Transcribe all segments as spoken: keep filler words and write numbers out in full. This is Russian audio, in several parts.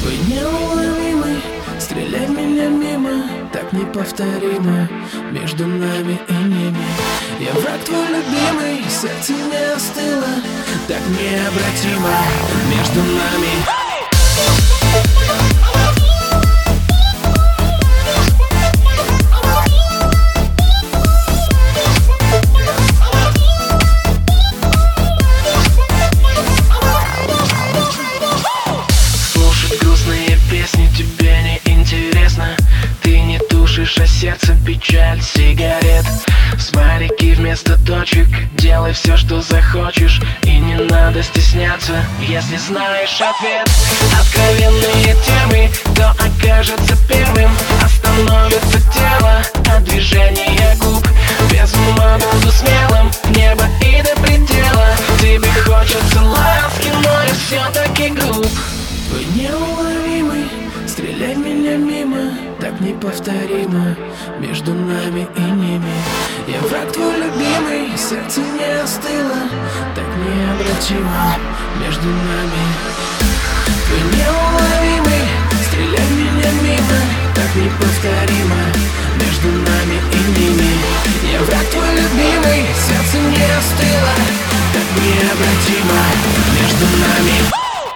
Вы неуловимый, стреляй меня мимо, так неповторимо между нами и ними. Я враг твой любимый, сердце не остыло, так необратимо между нами. Тебе не интересно, ты не тушишь, а сердце печаль сигарет. Смайлики вместо точек, делай все, что захочешь, и не надо стесняться, если знаешь ответ. Откровенные темы, кто окажется первым, остановится тело от движения губ. Без ума буду смелым, небо и до предела. Тебе хочется ласки, но я все-таки груб. Вы неуловимый, стреляй меня мимо, так неповторимо между нами и ними. Я враг твой любимый, сердце не остыло, так необратимо между нами. Вы неуловимый, стреляй меня мимо, так неповторимо между нами и ними. Я враг твой любимый, сердце не остыло, так необратимо между нами.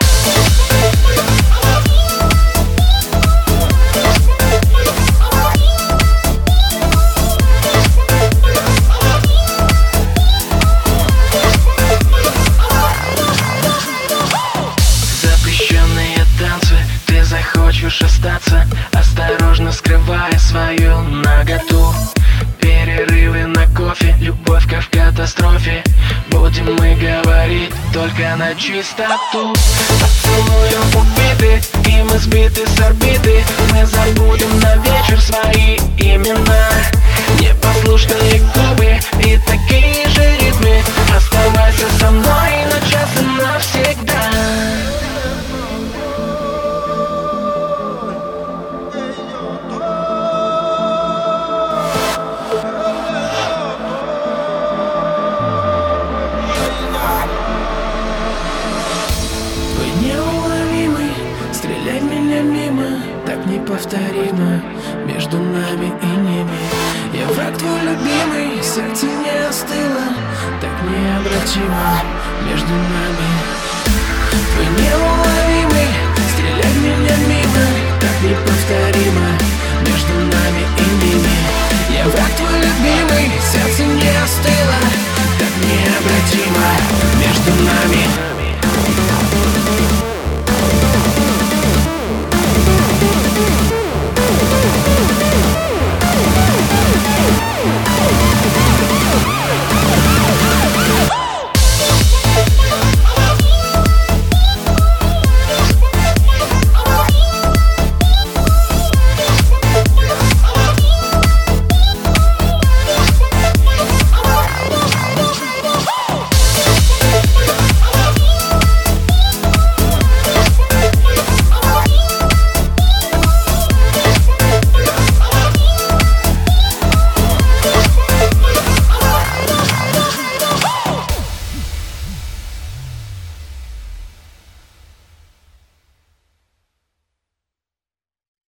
Захочешь остаться, осторожно скрывая свою наготу. Перерывы на кофе, любовь как в катастрофе. Будем мы говорить только на чистоту. Поцелуем убиты, и мы сбиты с орбиты. Мы забудем на вечер свои имена. Непослушные губы и такие же ритмы. Оставайся со мной на час и навсегда. Стреляй меня мимо, так неповторимо между нами и ними. Я враг твой любимый, сердце не остыло, так необратимо между нами.